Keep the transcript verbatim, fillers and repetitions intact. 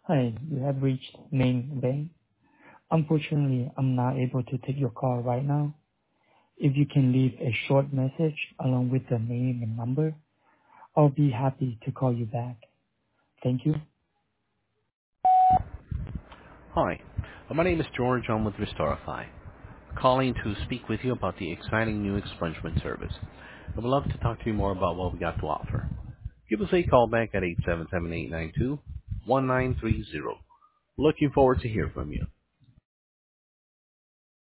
Hi, you have reached Main Bank. Unfortunately, I'm not able to take your call right now. If you can leave a short message along with the name and number, I'll be happy to call you back. Thank you. Hi, uh, my name is George. I'm with Restorify, calling to speak with you about the exciting new expungement service. I would love to talk to you more about what we got to offer. Give us a call back at eight seven seven, eight nine two, one nine three zero. Looking forward to hear from you.